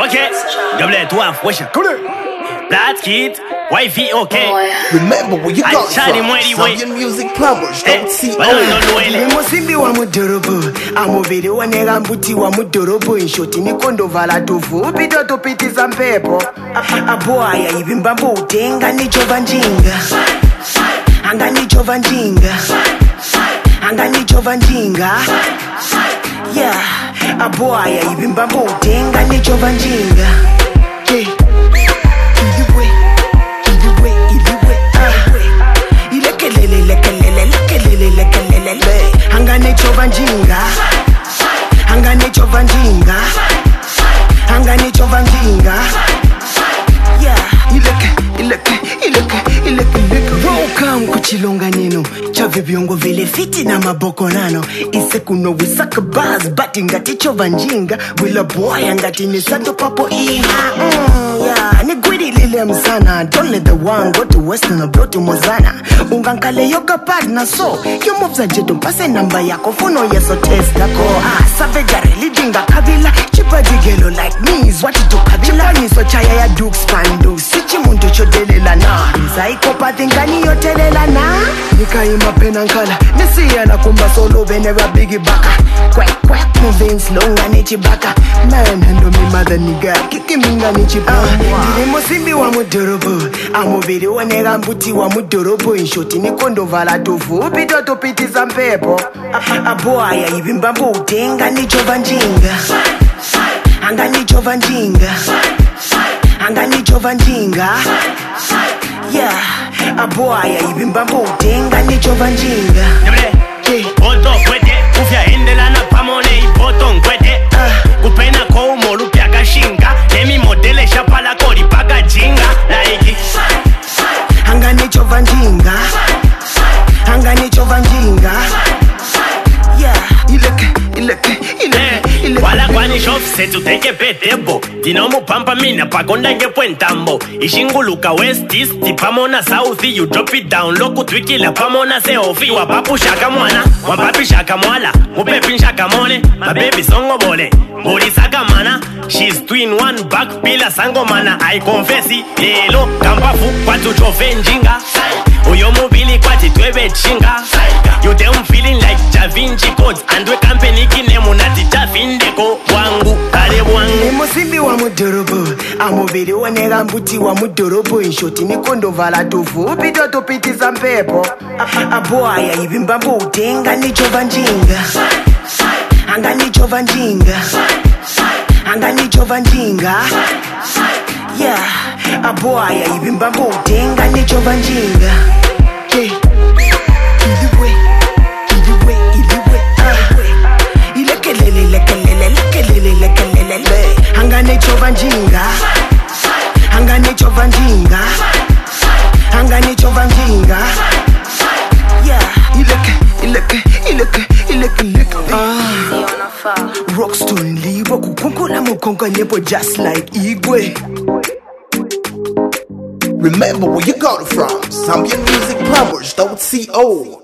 Ok, double toi, wesh. Black Kid, wifey, ok. Remember where you got Shani from. mweli, Zambian Music Plumbers, don't see Balondolwele. Musimbi wa mudorobo amuviri wanega mbuti wa mudorobo inshoti nikondovala tuvupi totopitiza mpepo aboaya ivimbambo utenga nichova njinga anga nichova njinga anga nichova njinga yeah aboaya ivimbambo utenga nichova njinga yeah. Hangane chova njinga hangane chova njinga hangane chova njinga yeah ileke welcome kuchilonga neno chave byongo vile fiti na maboko nano ise kuno wisaka buzz but ngati chova njinga wila boy ngati ni santo papo iha yeah ni gwidi lile msana don't let the one go to western or blow to mozana ungankale yoga partner so you moves a jeto pase namba yako fono yeso test yako savage religion kabila chipa digelo like me is what to kabila ni so chaya ya duk spando sichi muntu chodelela na zaiko patingani yotelela na nikaima pena nkala nisiya na kumba solo venera bigi baka quack moving slow ngani chibaka man hando mi mother nigga kiki minga ni chibaka ndiri musimbi wa mudorobo amuviri wanega mbuti wa mudorobo inshoti nikondovala tuvupi totopitiza mpepo aboaya ivimbambo utenga nichova njinga anga nichova njinga anga nichova njinga yeah aboaya ivimbambo utenga nichova njinga Boto kwete kufya endelana pamone ipoto nkwete kupena ko umolupya kashinga emi modele shapala koli paka jinga like hangane chova njinga hangane chova njinga yeah ileke wala kwani shofse tuteke petebo dinomo pampa mina pakonda ngepuentambo ishinguluka west east tipamona south you drop it down loku twikila pamona seofi wapapushaka mwana wapapishaka mwala mupepinshaka mone mabebi songo bole mulisaka mana she's twin one back pila sango mana I confessi lelo kampafu kwatu chove njinga uyo mubili kwati twebe chinga you them feeling like Da Vinci codes and we company kinemu nati javindeko wangu kale wangu musimbi wa mudorobo amuviri wanega mbuti wa mudorobo inshoti nikondovala tuvupi totopitiza mpepo aboaya ivimbambo utenga nichova njinga anga nichova njinga anga nichova njinga yeah aboaya ivimbambo utenga nichova njinga yeah. Hangane chova njinga hangane chova njinga hangane chova njinga yeah ileke Rockstone libo kukunkula mukonga nyebo just like Igwe. Remember where you got it from. Zambian Music Plumbers, don't see old.